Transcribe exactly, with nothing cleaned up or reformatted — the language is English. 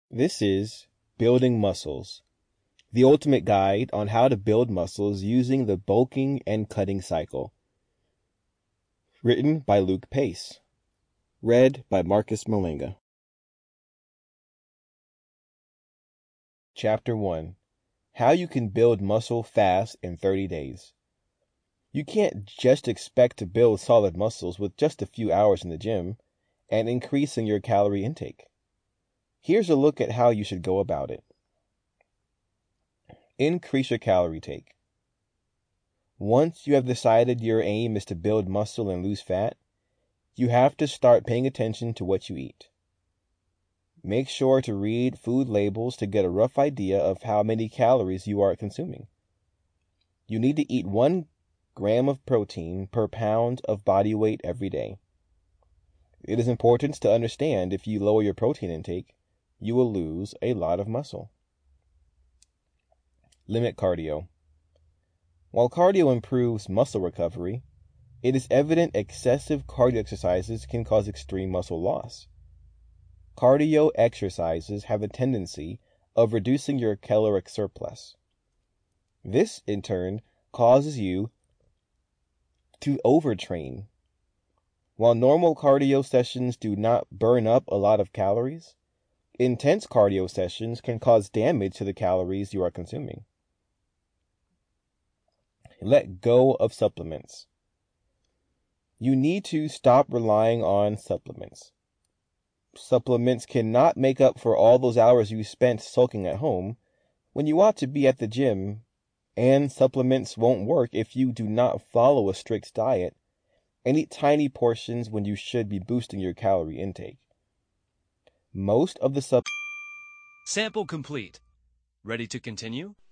This is Building Muscles, the ultimate guide on how to build muscles using the bulking and cutting cycle. Written by Luke Pace. Read by Marcus Malenga. Chapter one. How you can build muscle fast in thirty days. You can't just expect to build solid muscles with just a few hours in the gym and increasing your calorie intake. Here's a look at how you should go about it. Increase your calorie intake. Once you have decided your aim is to build muscle and lose fat, you have to start paying attention to what you eat. Make sure to read food labels to get a rough idea of how many calories you are consuming. You need to eat one gram of protein per pound of body weight every day. It is important to understand if you lower your protein intake, you will lose a lot of muscle. Limit cardio. While cardio improves muscle recovery, it is evident excessive cardio exercises can cause extreme muscle loss. Cardio exercises have a tendency of reducing your caloric surplus. This, in turn, causes you to overtrain. While normal cardio sessions do not burn up a lot of calories, intense cardio sessions can cause damage to the calories you are consuming. Let go of supplements. You need to stop relying on supplements. Supplements cannot make up for all those hours you spent sulking at home when you ought to be at the gym, and supplements won't work if you do not follow a strict diet and eat tiny portions when you should be boosting your calorie intake. Most of the sub- Sample complete. Ready to continue?